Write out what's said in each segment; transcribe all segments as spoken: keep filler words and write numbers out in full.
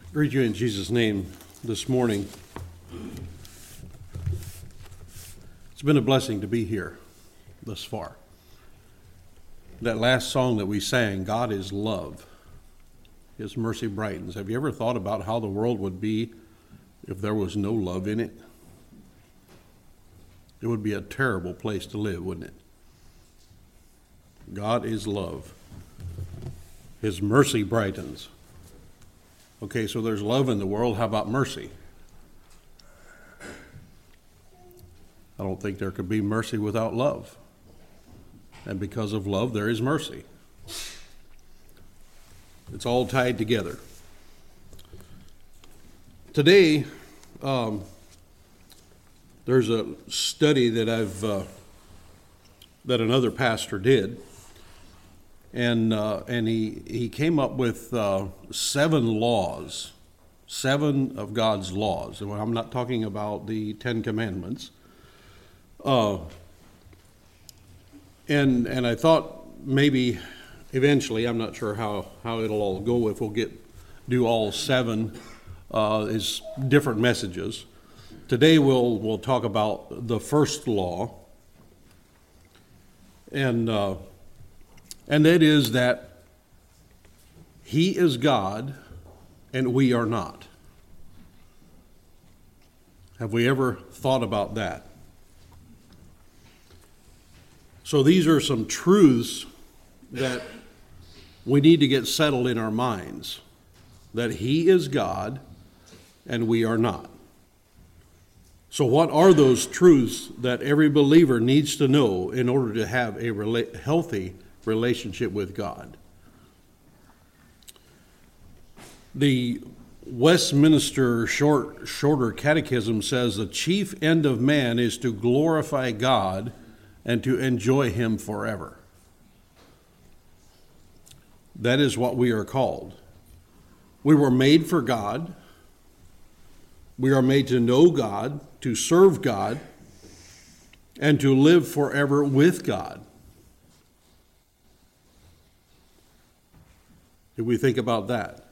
Greet you in Jesus' name this morning. It's been a blessing to be here thus far. That last song that we sang, God is love, His mercy brightens. Have you ever thought about how the world would be if there was no love in it? It would be a terrible place to live, wouldn't it? God is love. His mercy brightens. Okay, so there's love in the world. How about mercy? I don't think there could be mercy without love. And because of love, there is mercy. It's all tied together. Today, um, there's a study that I've uh, that another pastor did. And uh, and he, he came up with uh, seven laws, seven of God's laws. And I'm not talking about the Ten Commandments. Uh, and and I thought maybe eventually, I'm not sure how, how it'll all go if we'll get do all seven uh, is different messages. Today we'll we'll talk about the first law, and. Uh, And that is that He is God and we are not. Have we ever thought about that? So these are some truths that we need to get settled in our minds. That He is God and we are not. So what are those truths that every believer needs to know in order to have a rela- healthy relationship with God? The Westminster Short, Shorter Catechism says the chief end of man is to glorify God and to enjoy Him forever. That is what we are called. We were made for God. We are made to know God, to serve God, and to live forever with God. If we think about that.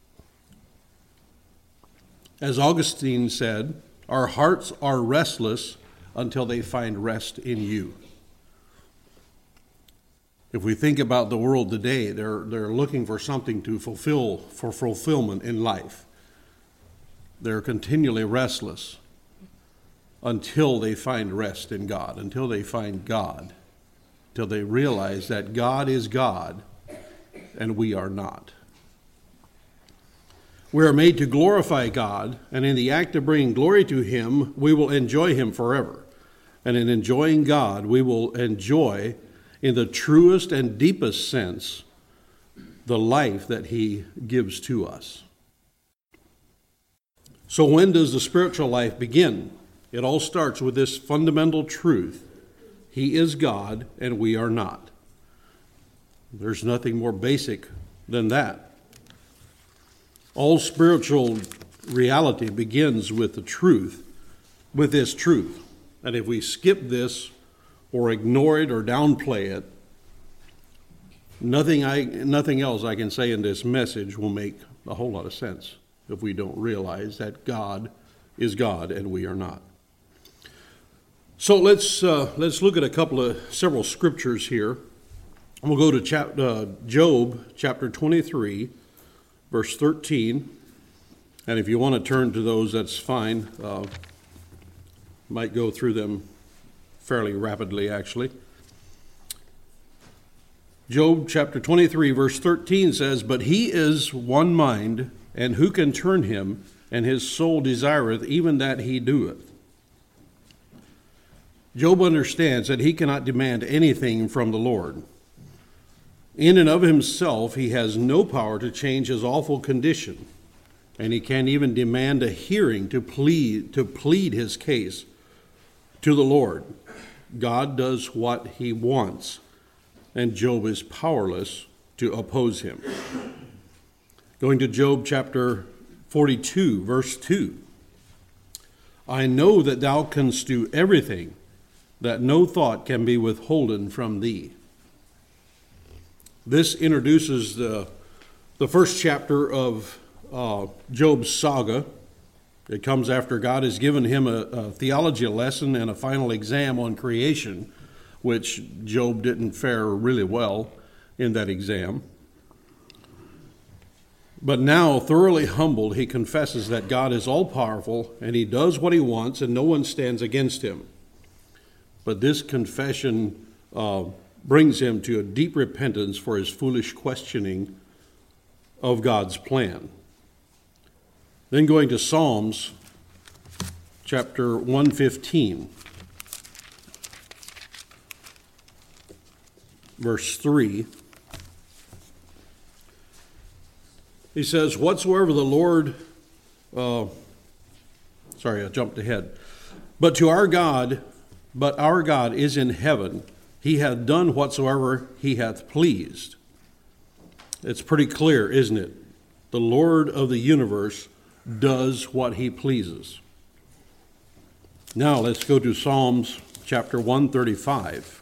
As Augustine said, our hearts are restless until they find rest in you. If we think about the world today, they're, they're looking for something to fulfill, for fulfillment in life. They're continually restless until they find rest in God, until they find God, until they realize that God is God and we are not. We are made to glorify God, and in the act of bringing glory to Him, we will enjoy Him forever. And in enjoying God, we will enjoy, in the truest and deepest sense, the life that He gives to us. So when does the spiritual life begin? It all starts with this fundamental truth. He is God, and we are not. There's nothing more basic than that. All spiritual reality begins with the truth, with this truth. And if we skip this or ignore it or downplay it, nothing I nothing else I can say in this message will make a whole lot of sense if we don't realize that God is God and we are not. So let's uh, let's look at a couple of several scriptures here. We'll go to chap- uh, Job chapter twenty-three, verse thirteen. And if you want to turn to those, that's fine. Uh, might go through them fairly rapidly, actually. Job chapter twenty-three, verse thirteen says, "But he is one mind, and who can turn him? And his soul desireth even that he doeth." Job understands that he cannot demand anything from the Lord. In and of himself, he has no power to change his awful condition, and he can't even demand a hearing to plead to plead his case to the Lord. God does what He wants, and Job is powerless to oppose him. Going to Job chapter forty-two, verse two. "I know that thou canst do everything, that no thought can be withholden from thee." This introduces the, the first chapter of uh, Job's saga. It comes after God has given him a, a theology lesson and a final exam on creation, which Job didn't fare really well in that exam. But now, thoroughly humbled, he confesses that God is all-powerful and he does what he wants and no one stands against him. But this confession uh, brings him to a deep repentance for his foolish questioning of God's plan. Then going to Psalms chapter one fifteen, verse three. He says, whatsoever the Lord, uh, sorry, I jumped ahead. But to our God, but our God is in heaven. He hath done whatsoever he hath pleased. It's pretty clear, isn't it? The Lord of the universe does what he pleases. Now let's go to Psalms chapter one thirty-five,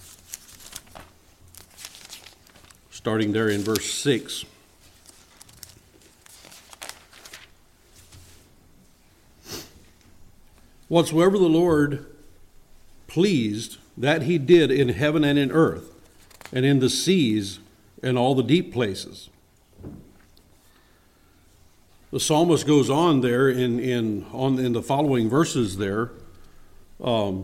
starting there in verse six. Whatsoever the Lord pleased, that he did in heaven and in earth, and in the seas and all the deep places. The psalmist goes on there in in on in the following verses there, um,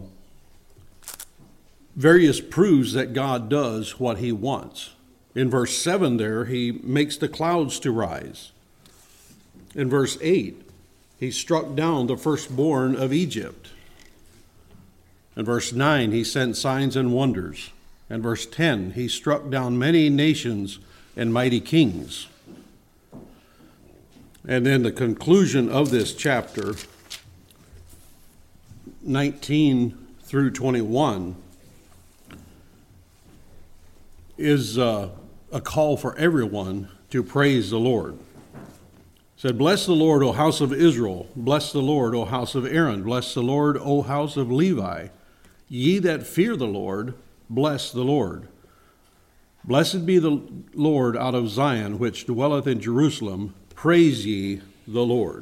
various proofs that God does what he wants. In verse seven there, he makes the clouds to rise. In verse eight, he struck down the firstborn of Egypt. In verse nine, he sent signs and wonders. In verse ten, he struck down many nations and mighty kings. And then the conclusion of this chapter, nineteen through twenty-one, is uh, a call for everyone to praise the Lord. It said, bless the Lord, O house of Israel. Bless the Lord, O house of Aaron. Bless the Lord, O house of Levi. Ye that fear the Lord, bless the Lord. Blessed be the Lord out of Zion, which dwelleth in Jerusalem. Praise ye the Lord.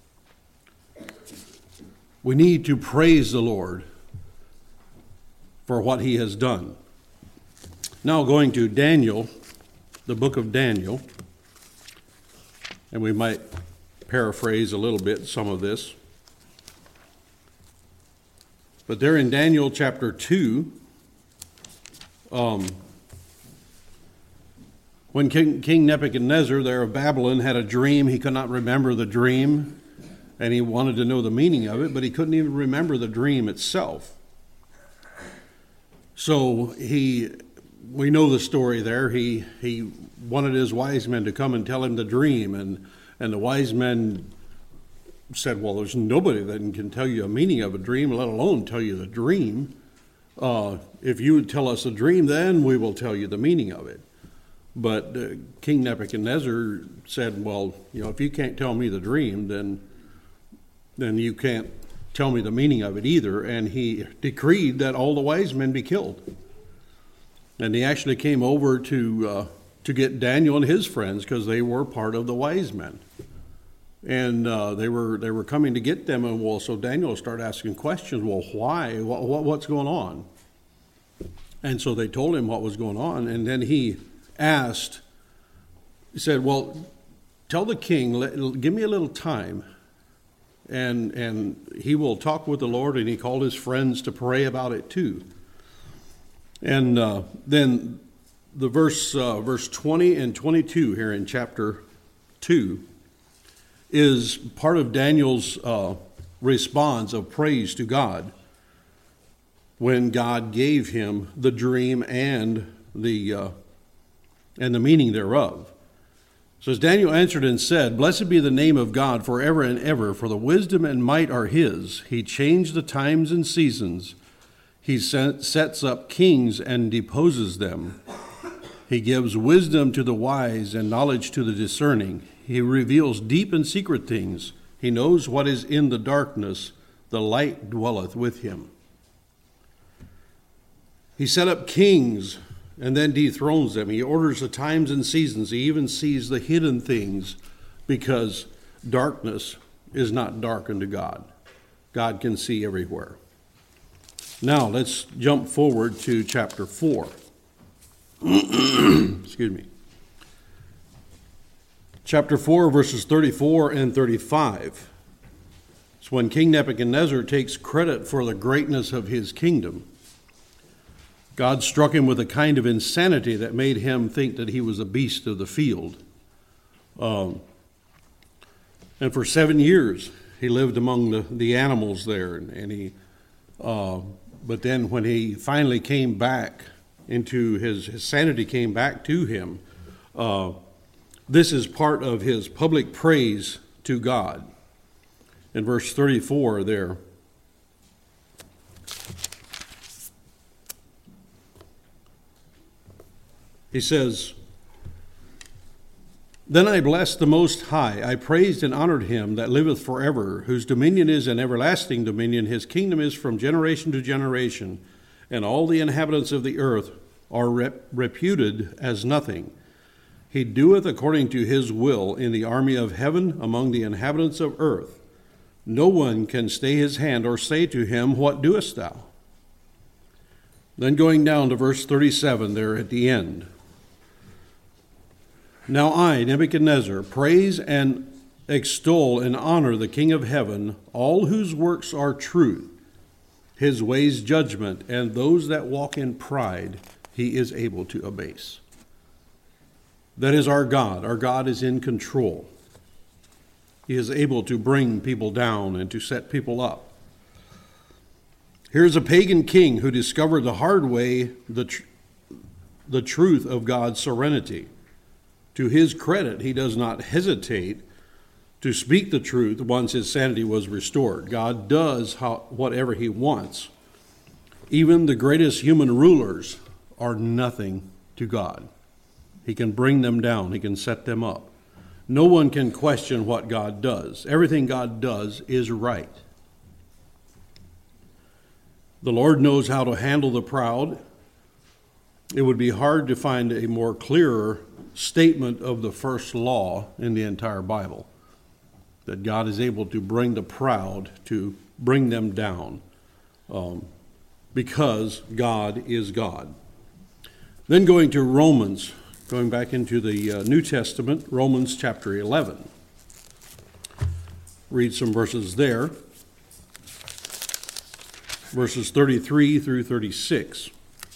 We need to praise the Lord for what he has done. Now going to Daniel, the book of Daniel, and we might paraphrase a little bit some of this. But there in Daniel chapter two, um, when King, King Nebuchadnezzar there of Babylon had a dream, he could not remember the dream, and he wanted to know the meaning of it, but he couldn't even remember the dream itself. So he, we know the story there. He he wanted his wise men to come and tell him the dream, and and the wise men said, well, there's nobody that can tell you a meaning of a dream, let alone tell you the dream. Uh, if you would tell us a dream, then we will tell you the meaning of it. But uh, King Nebuchadnezzar said, well, you know, if you can't tell me the dream, then then you can't tell me the meaning of it either. And he decreed that all the wise men be killed. And he actually came over to uh, to get Daniel and his friends, because they were part of the wise men. And uh, they were they were coming to get them, and well, so Daniel started asking questions. Well, why? What, what what's going on? And so they told him what was going on, and then he asked. He said, "Well, tell the king, let, give me a little time, and and he will talk with the Lord." And he called his friends to pray about it too. And uh, then the verse uh, verse twenty and twenty-two here in chapter two is part of Daniel's uh, response of praise to God when God gave him the dream and the uh, and the meaning thereof. So as Daniel answered and said, "Blessed be the name of God forever and ever, for the wisdom and might are his. He changed the times and seasons. He sets up kings and deposes them. He gives wisdom to the wise and knowledge to the discerning. He reveals deep and secret things. He knows what is in the darkness. The light dwelleth with him. He set up kings and then dethrones them. He orders the times and seasons. He even sees the hidden things because darkness is not dark unto God. God can see everywhere. Now let's jump forward to chapter four. Excuse me. Chapter four, verses thirty-four and thirty-five. It's when King Nebuchadnezzar takes credit for the greatness of his kingdom. God struck him with a kind of insanity that made him think that he was a beast of the field. Um, and for seven years, he lived among the, the animals there. And, and he, uh, but then when he finally came back into his, his sanity came back to him, uh, this is part of his public praise to God. In verse thirty-four there, he says, "Then I blessed the Most High. I praised and honored him that liveth forever, whose dominion is an everlasting dominion. His kingdom is from generation to generation, and all the inhabitants of the earth are rep- reputed as nothing. He doeth according to his will in the army of heaven among the inhabitants of earth. No one can stay his hand or say to him, What doest thou?" Then going down to verse thirty-seven there at the end. "Now I, Nebuchadnezzar, praise and extol and honor the King of heaven, all whose works are truth, his ways judgment, and those that walk in pride he is able to abase." That is our God. Our God is in control. He is able to bring people down and to set people up. Here's a pagan king who discovered the hard way the, tr- the truth of God's serenity. To his credit, he does not hesitate to speak the truth once his sanity was restored. God does how, whatever he wants. Even the greatest human rulers are nothing to God. He can bring them down. He can set them up. No one can question what God does. Everything God does is right. The Lord knows how to handle the proud. It would be hard to find a more clearer statement of the first law in the entire Bible, that God is able to bring the proud, to bring them down, um, because God is God. Then going to Romans, going back into the uh, New Testament, Romans chapter eleven. Read some verses there, verses thirty-three through thirty-six.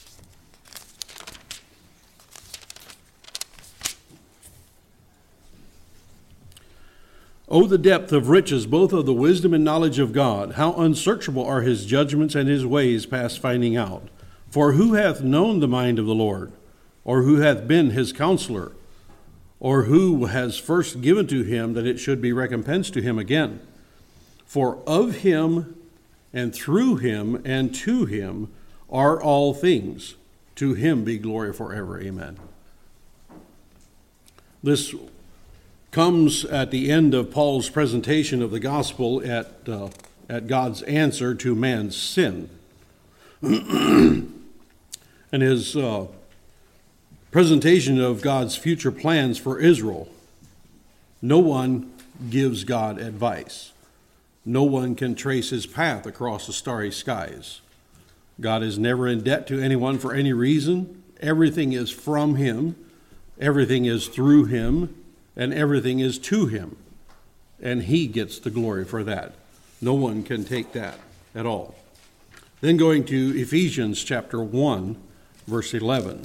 "O the depth of riches, both of the wisdom and knowledge of God! How unsearchable are his judgments and his ways past finding out! For who hath known the mind of the Lord? Or who hath been his counselor? Or who has first given to him that it should be recompensed to him again? For of him and through him and to him are all things. To him be glory forever. Amen." This comes at the end of Paul's presentation of the gospel at, uh, at God's answer to man's sin. And his uh, presentation of God's future plans for Israel. No one gives God advice. No one can trace his path across the starry skies. God is never in debt to anyone for any reason. Everything is from him. Everything is through him. And everything is to him. And he gets the glory for that. No one can take that at all. Then going to Ephesians chapter one, verse eleven.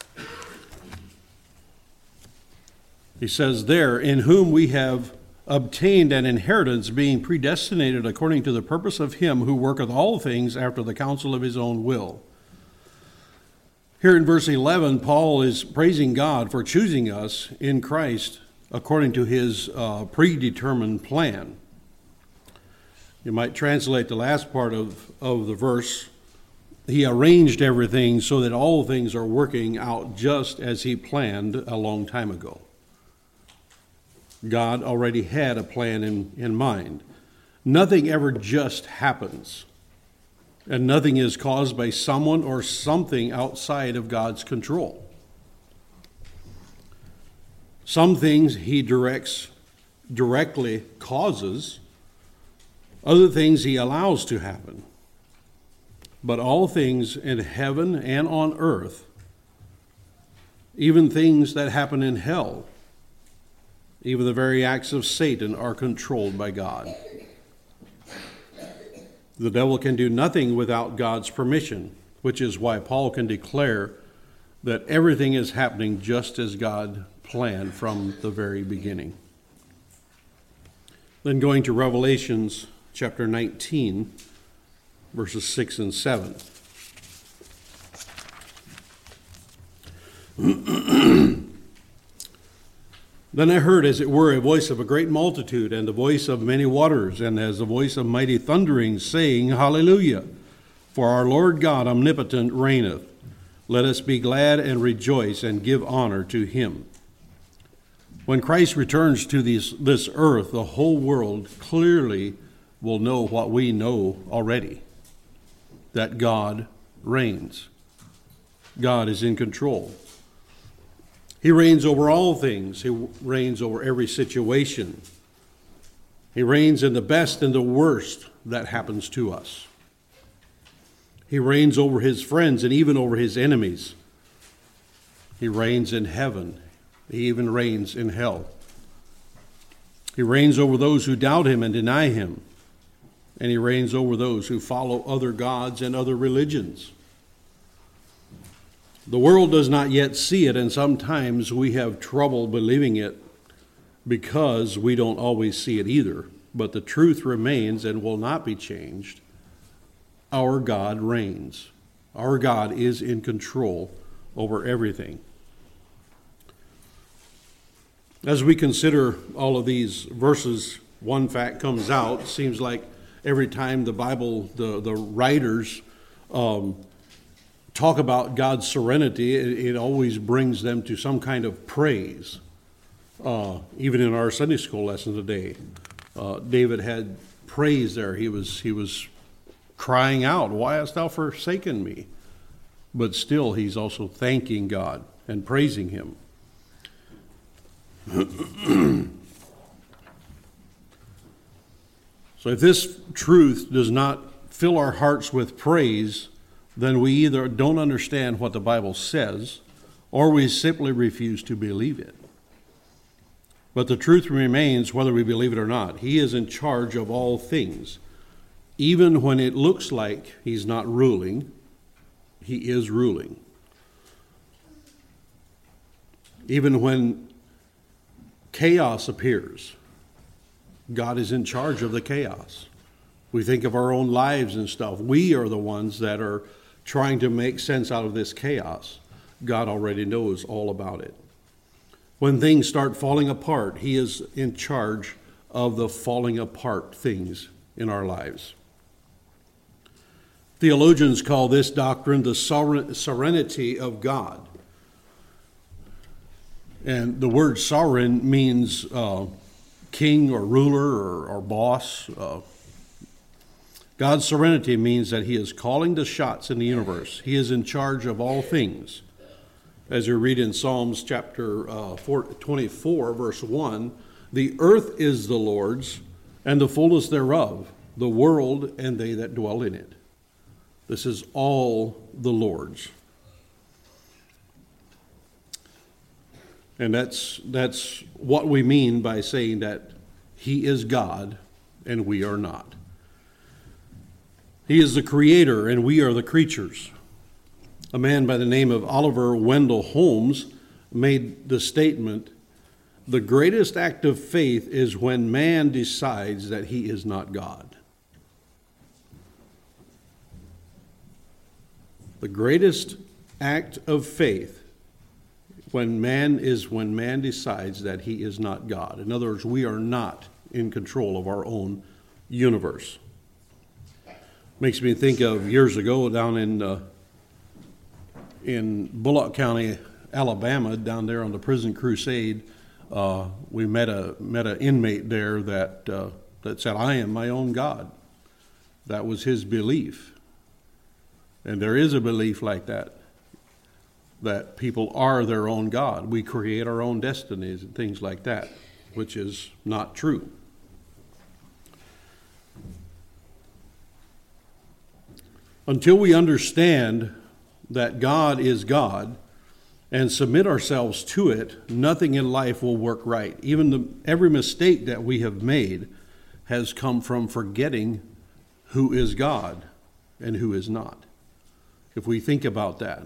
He says there, "In whom we have obtained an inheritance, being predestinated according to the purpose of him who worketh all things after the counsel of his own will." Here in verse eleven, Paul is praising God for choosing us in Christ according to his uh, predetermined plan. You might translate the last part of, of the verse, he arranged everything so that all things are working out just as he planned a long time ago. God already had a plan in, in mind. Nothing ever just happens. And nothing is caused by someone or something outside of God's control. Some things he directs directly causes. Other things he allows to happen. But all things in heaven and on earth, even things that happen in hell, even the very acts of Satan, are controlled by God. The devil can do nothing without God's permission, which is why Paul can declare that everything is happening just as God planned from the very beginning. Then going to Revelations chapter nineteen, verses six and seven. Then I heard, as it were, a voice of a great multitude, and the voice of many waters, and as the voice of mighty thunderings, saying, Hallelujah! For our Lord God omnipotent reigneth. Let us be glad and rejoice and give honor to him. When Christ returns to this, this earth, the whole world clearly will know what we know already, that God reigns. God is in control. He reigns over all things. He reigns over every situation. He reigns in the best and the worst that happens to us. He reigns over his friends and even over his enemies. He reigns in heaven. He even reigns in hell. He reigns over those who doubt him and deny him. And he reigns over those who follow other gods and other religions. The world does not yet see it, and sometimes we have trouble believing it because we don't always see it either. But the truth remains and will not be changed. Our God reigns. Our God is in control over everything. As we consider all of these verses, one fact comes out. It seems like every time the Bible, the, the writers um, talk about God's serenity, it, it always brings them to some kind of praise. Uh, even in our Sunday school lesson today, uh, David had praise there. He was he was crying out, "Why hast thou forsaken me?" But still, he's also thanking God and praising him. So if this truth does not fill our hearts with praise, then we either don't understand what the Bible says, or we simply refuse to believe it. But the truth remains whether we believe it or not. He is in charge of all things. Even when it looks like he's not ruling, he is ruling. Even when chaos appears, God is in charge of the chaos. We think of our own lives and stuff. We are the ones that are trying to make sense out of this chaos. God already knows all about it. When things start falling apart, he is in charge of the falling apart things in our lives. Theologians call this doctrine the sovereignty of God. And the word sovereign means uh, king or ruler or, or boss. Uh, God's serenity means that he is calling the shots in the universe. He is in charge of all things. As you read in Psalms chapter uh, twenty-four, verse one, the earth is the Lord's, and the fullness thereof, the world and they that dwell in it. This is all the Lord's. And that's that's what we mean by saying that he is God and we are not. He is the creator and we are the creatures. A man by the name of Oliver Wendell Holmes made the statement, "The greatest act of faith is when man decides that he is not God." The greatest act of faith when man is when man decides that he is not God. In other words, we are not in control of our own universe. Makes me think of years ago down in uh, in Bullock County, Alabama, down there on the prison crusade. Uh, we met a met an inmate there that uh, that said, "I am my own God." That was his belief, and there is a belief like that. That people are their own God. We create our own destinies and things like that. which is not true. Until we understand that God is God and submit ourselves to it, nothing in life will work right. Even the, every mistake that we have made has come from forgetting who is God and who is not. If we think about that.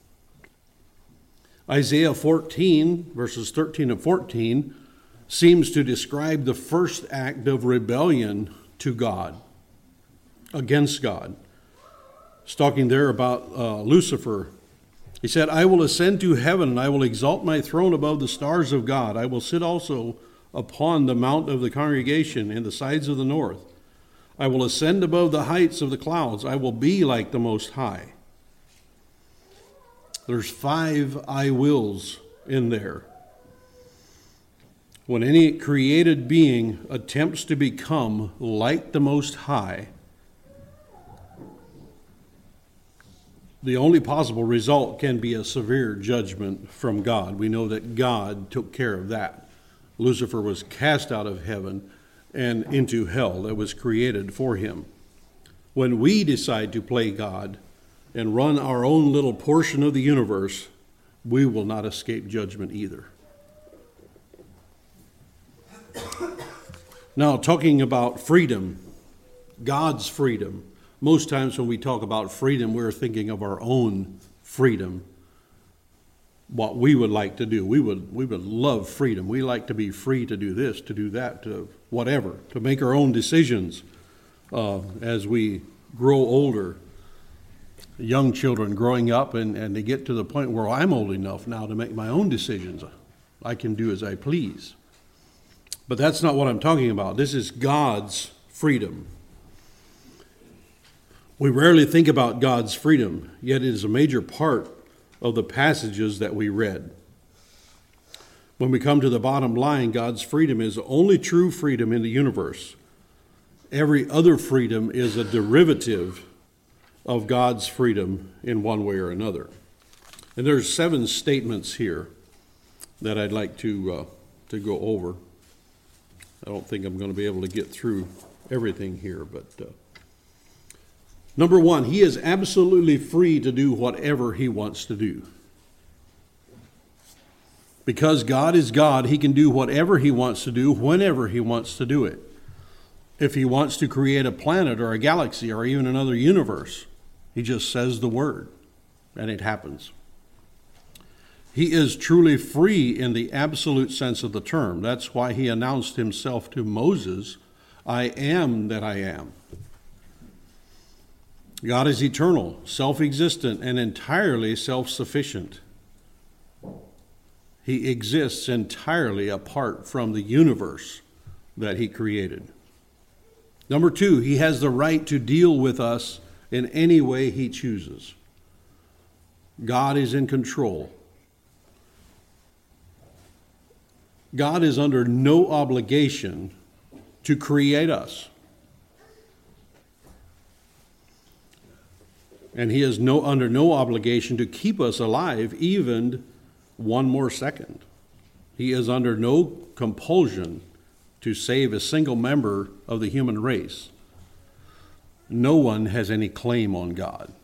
Isaiah fourteen, verses thirteen and fourteen, seems to describe the first act of rebellion to God, against God. It's talking there about uh, Lucifer. He said, I will ascend to heaven, and I will exalt my throne above the stars of God. I will sit also upon the mount of the congregation in the sides of the north. I will ascend above the heights of the clouds. I will be like the Most High. There's five I wills in there. When any created being attempts to become like the Most High, the only possible result can be a severe judgment from God. We know that God took care of that. Lucifer was cast out of heaven and into hell that was created for him. When we decide to play God and run our own little portion of the universe, we will not escape judgment either. Now, talking about freedom, God's freedom. Most times when we talk about freedom, we're thinking of our own freedom, what we would like to do. We would we would love freedom. We like to be free to do this, to do that, to whatever, to make our own decisions uh, as we grow older. Young children growing up and, and they get to the point where I'm old enough now to make my own decisions. I can do as I please. But that's not what I'm talking about. This is God's freedom. We rarely think about God's freedom, yet it is a major part of the passages that we read. When we come to the bottom line, God's freedom is the only true freedom in the universe. Every other freedom is a derivative of God's freedom in one way or another. And there's seven statements here that I'd like to uh, to go over. I don't think I'm going to be able to get through everything here, but uh, number one, he is absolutely free to do whatever he wants to do. Because God is God, he can do whatever he wants to do, whenever he wants to do it. If he wants to create a planet or a galaxy or even another universe, he just says the word, and it happens. He is truly free in the absolute sense of the term. That's why he announced himself to Moses, I am that I am. God is eternal, self-existent, and entirely self-sufficient. He exists entirely apart from the universe that he created. Number two, he has the right to deal with us in any way he chooses. God is in control. God is under no obligation to create us. And he is no, under no obligation to keep us alive even one more second. He is under no compulsion to save a single member of the human race. No one has any claim on God.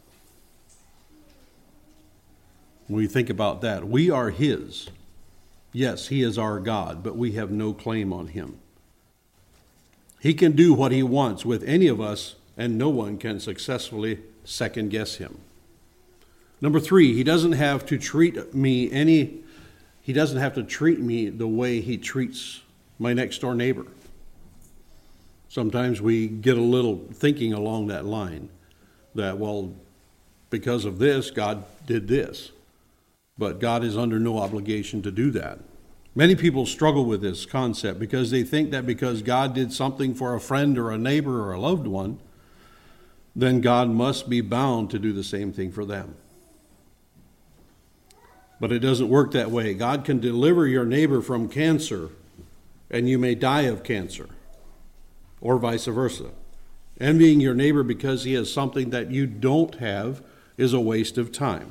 When we think about that, we are his. Yes, he is our God, but we have no claim on him. He can do what he wants with any of us, and no one can successfully second guess him. Number three, he doesn't have to treat me any, he doesn't have to treat me the way he treats my next door neighbor. Sometimes we get a little thinking along that line that, well, because of this, God did this. But God is under no obligation to do that. Many people struggle with this concept because they think that because God did something for a friend or a neighbor or a loved one, then God must be bound to do the same thing for them. But it doesn't work that way. God can deliver your neighbor from cancer, and you may die of cancer, or vice versa. Envying your neighbor because he has something that you don't have is a waste of time,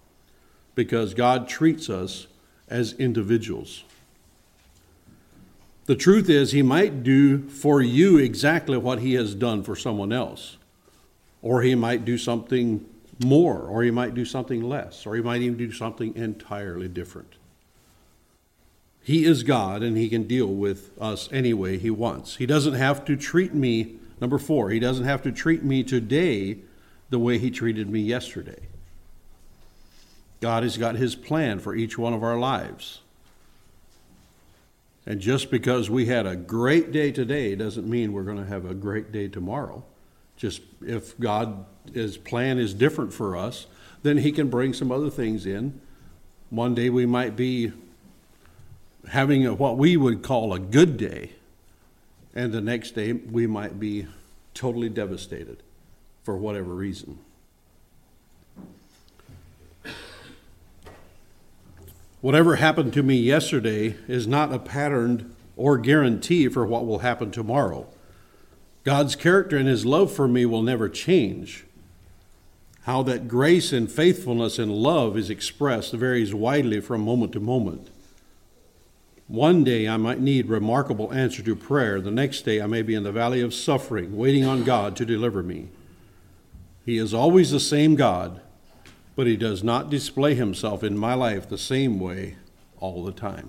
because God treats us as individuals. The truth is, he might do for you exactly what he has done for someone else. Or he might do something more, or he might do something less, or he might even do something entirely different. He is God, and he can deal with us any way he wants. He doesn't have to treat me, number four, he doesn't have to treat me today the way he treated me yesterday. God has got his plan for each one of our lives. And just because we had a great day today doesn't mean we're going to have a great day tomorrow. Just if God's plan is different for us, then he can bring some other things in. One day we might be having a, what we would call a good day, and the next day we might be totally devastated for whatever reason. Whatever happened to me yesterday is not a pattern or guarantee for what will happen tomorrow. God's character and his love for me will never change. How that grace and faithfulness and love is expressed varies widely from moment to moment. One day I might need remarkable answer to prayer. The next day I may be in the valley of suffering, waiting on God to deliver me. He is always the same God, but he does not display himself in my life the same way all the time.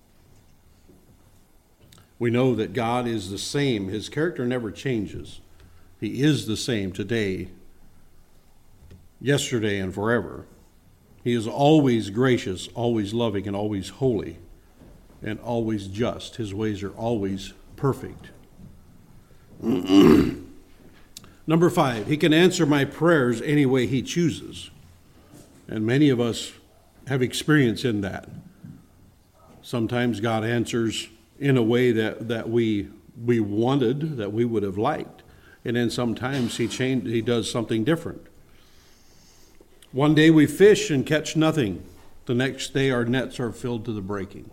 We know that God is the same. His character never changes. He is the same today, yesterday, and forever. He is always gracious, always loving, and always holy, and always just. His ways are always perfect. Number five, he can answer my prayers any way he chooses. And many of us have experience in that. Sometimes God answers in a way that, that we we wanted, that we would have liked. And then sometimes he changed, he does something different. One day we fish and catch nothing. The next day our nets are filled to the breaking.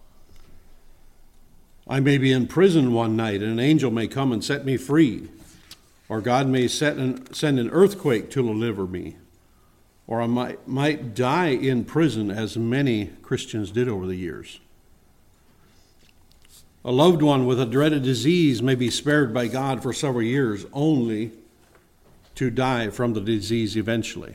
I may be in prison one night and an angel may come and set me free. Or God may set an, send an earthquake to deliver me. Or I might, might die in prison, as many Christians did over the years. A loved one with a dreaded disease may be spared by God for several years, only to die from the disease eventually.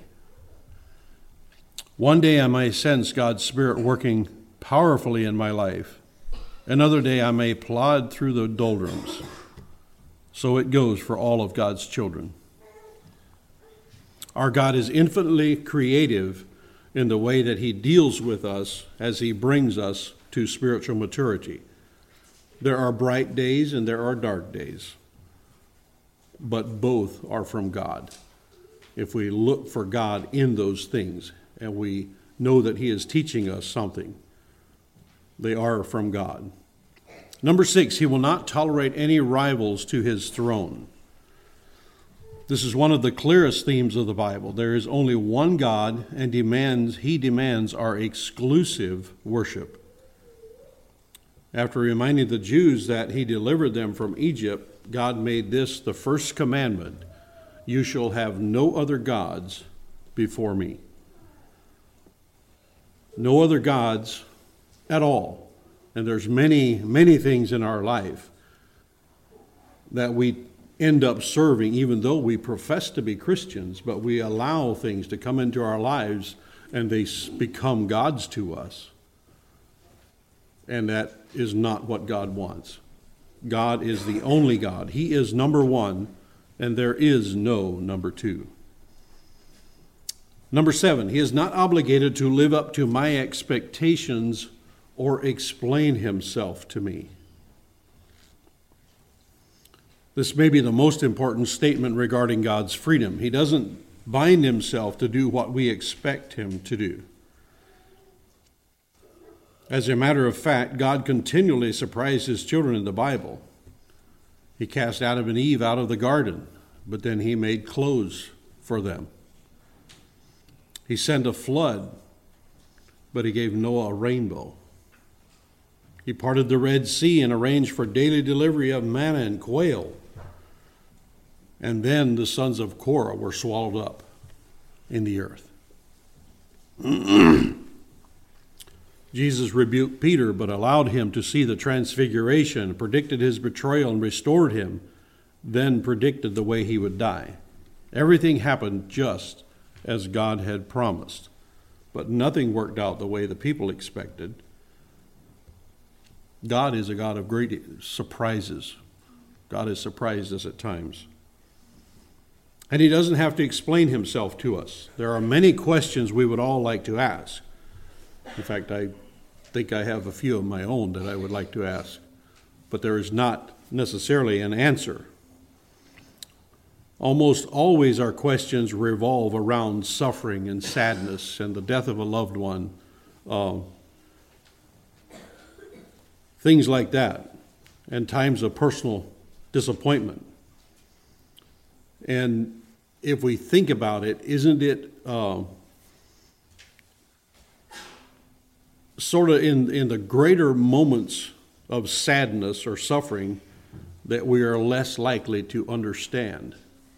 One day I may sense God's Spirit working powerfully in my life. Another day I may plod through the doldrums. So it goes for all of God's children. Our God is infinitely creative in the way that he deals with us as he brings us to spiritual maturity. There are bright days and there are dark days, but both are from God. If we look for God in those things and we know that he is teaching us something, they are from God. Number six, he will not tolerate any rivals to his throne. This is one of the clearest themes of the Bible. There is only one God, and demands he demands our exclusive worship. After reminding the Jews that he delivered them from Egypt, God made this the first commandment: you shall have no other gods before me. No other gods at all. And there's many, many things in our life that we end up serving, even though we profess to be Christians, but we allow things to come into our lives and they become gods to us. And that is not what God wants. God is the only God. He is number one, and there is no number two. Number seven, he is not obligated to live up to my expectations or explain himself to me. This may be the most important statement regarding God's freedom. He doesn't bind himself to do what we expect him to do. As a matter of fact, God continually surprised his children in the Bible. He cast Adam and Eve out of the garden, but then he made clothes for them. He sent a flood, but he gave Noah a rainbow. He parted the Red Sea and arranged for daily delivery of manna and quail. And then the sons of Korah were swallowed up in the earth. Jesus rebuked Peter, but allowed him to see the transfiguration, predicted his betrayal and restored him, then predicted the way he would die. Everything happened just as God had promised, but nothing worked out the way the people expected. God is a God of great surprises. God has surprised us at times. And he doesn't have to explain himself to us. There are many questions we would all like to ask. In fact, I think I have a few of my own that I would like to ask, but there is not necessarily an answer. Almost always our questions revolve around suffering and sadness and the death of a loved one, um, things like that, and times of personal disappointment. And if we think about it, isn't it uh, sort of in, in the greater moments of sadness or suffering that we are less likely to understand?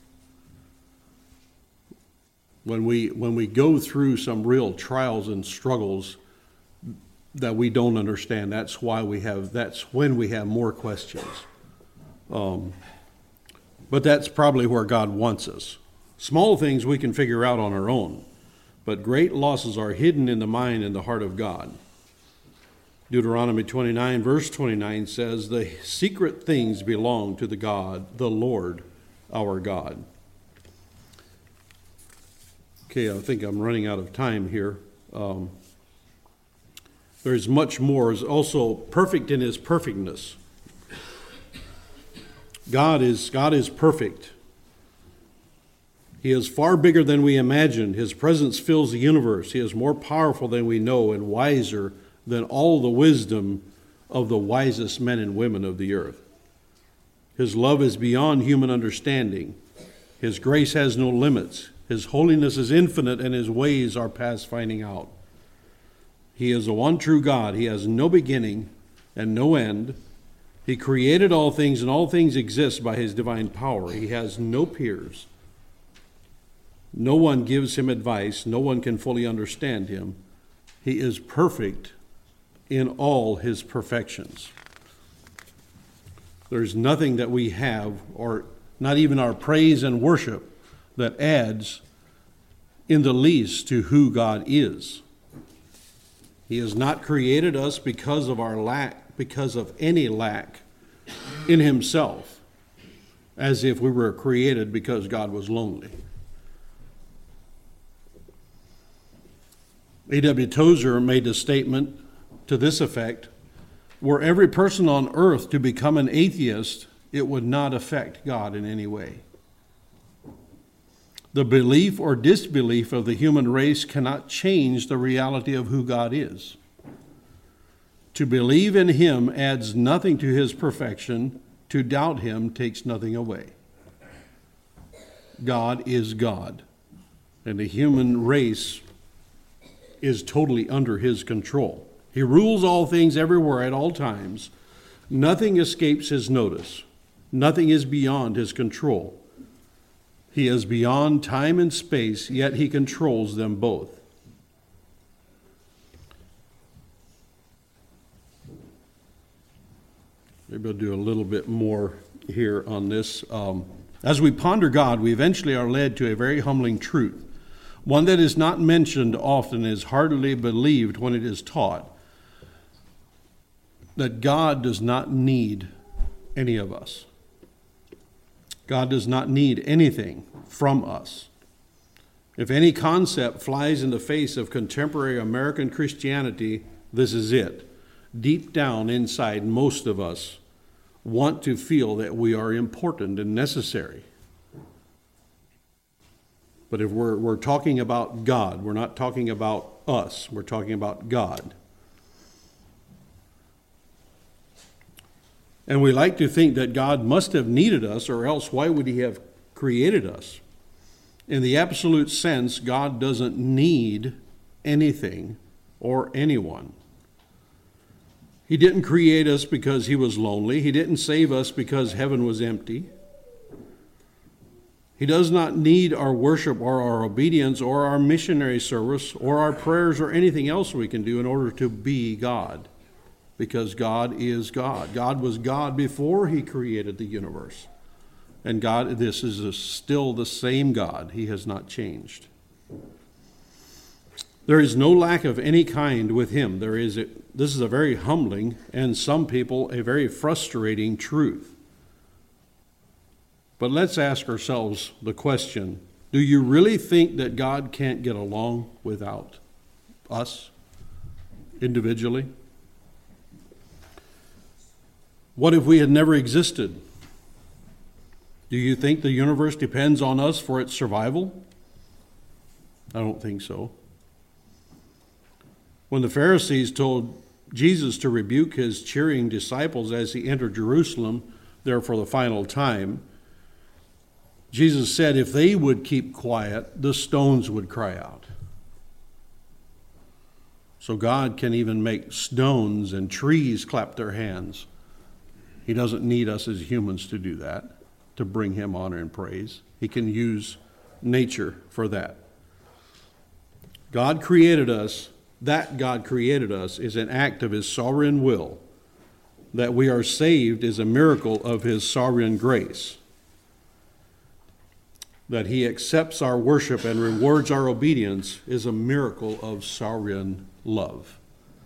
When we when we go through some real trials and struggles that we don't understand, that's why we have that's when we have more questions. Um, but that's probably where God wants us. Small things we can figure out on our own, but great losses are hidden in the mind and the heart of God. Deuteronomy twenty-nine, verse twenty-nine says, "The secret things belong to the God, the Lord, our God." Okay, I think I'm running out of time here. Um, there's much more. Is also perfect in his perfectness. God is God is perfect. He is far bigger than we imagined. His presence fills the universe. He is more powerful than we know and wiser than all the wisdom of the wisest men and women of the earth. His love is beyond human understanding. His grace has no limits. His holiness is infinite, and his ways are past finding out. He is the one true God. He has no beginning and no end. He created all things, and all things exist by his divine power. He has no peers. No one gives him advice. No one can fully understand him. He is perfect in all his perfections. There's nothing that we have, or not even our praise and worship, that adds in the least to who God is. He has not created us because of our lack, because of any lack in himself, as if we were created because God was lonely. A W Tozer made a statement to this effect: were every person on earth to become an atheist, it would not affect God in any way. The belief or disbelief of the human race cannot change the reality of who God is. To believe in him adds nothing to his perfection. To doubt him takes nothing away. God is God, and the human race is totally under his control. He rules all things everywhere at all times. Nothing escapes his notice. Nothing is beyond his control. He is beyond time and space, yet he controls them both. Maybe I'll do a little bit more here on this. Um, as we ponder God, we eventually are led to a very humbling truth, one that is not mentioned often, is hardly believed when it is taught, that God does not need any of us. God does not need anything from us. If any concept flies in the face of contemporary American Christianity, this is it. Deep down inside, most of us want to feel that we are important and necessary. But if we're, we're talking about God, we're not talking about us, we're talking about God. And we like to think that God must have needed us, or else why would he have created us? In the absolute sense, God doesn't need anything or anyone. He didn't create us because he was lonely. He didn't save us because heaven was empty. He He does not need our worship or our obedience or our missionary service or our prayers or anything else we can do in order to be God, because God is God. God was God before he created the universe. And God, this is a, still the same God. He has not changed. There is no lack of any kind with him. There is a, this is a very humbling and some people a very frustrating truth. But let's ask ourselves the question, do you really think that God can't get along without us individually? What if we had never existed? Do you think the universe depends on us for its survival? I don't think so. When the Pharisees told Jesus to rebuke his cheering disciples as he entered Jerusalem there for the final time, Jesus said if they would keep quiet, the stones would cry out. So God can even make stones and trees clap their hands. He doesn't need us as humans to do that, to bring him honor and praise. He can use nature for that. God created us. That God created us is an act of his sovereign will. That we are saved is a miracle of his sovereign grace. That he accepts our worship and rewards our obedience is a miracle of sovereign love.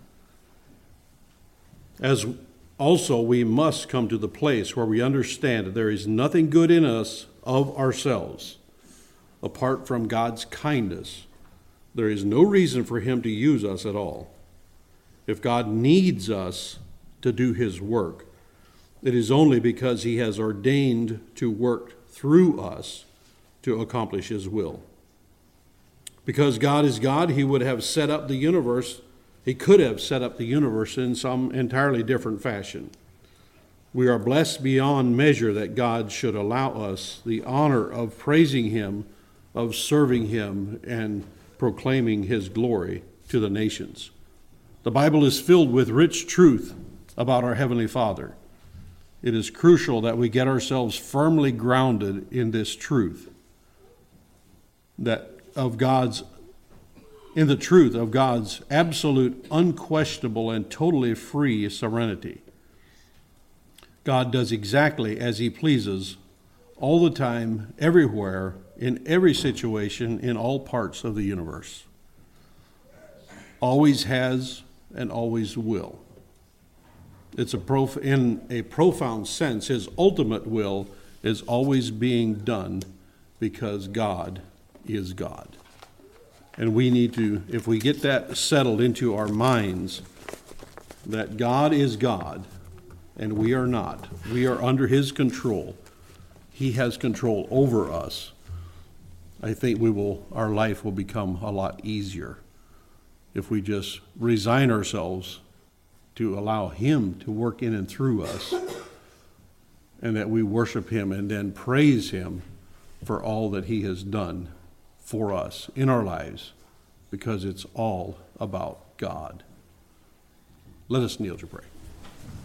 As also, we must come to the place where we understand that there is nothing good in us of ourselves apart from God's kindness. There is no reason for him to use us at all. If God needs us to do his work, it is only because he has ordained to work through us to accomplish his will. Because God is God, he would have set up the universe. He could have set up the universe in some entirely different fashion. We are blessed beyond measure that God should allow us the honor of praising him, of serving him, and proclaiming his glory to the nations. The Bible is filled with rich truth about our Heavenly Father. It is crucial that we get ourselves firmly grounded in this truth, that of God's, in the truth of God's absolute, unquestionable, and totally free serenity. God does exactly as he pleases all the time, everywhere, in every situation, in all parts of the universe. Always has and always will. It's a prof- in a profound sense, his ultimate will is always being done because God is God. And we need to, if we get that settled into our minds, that God is God and we are not. We are under his control. He has control over us. I think we will, our life will become a lot easier if we just resign ourselves to allow him to work in and through us, and that we worship him and then praise him for all that he has done for us in our lives, because it's all about God. Let us kneel to pray.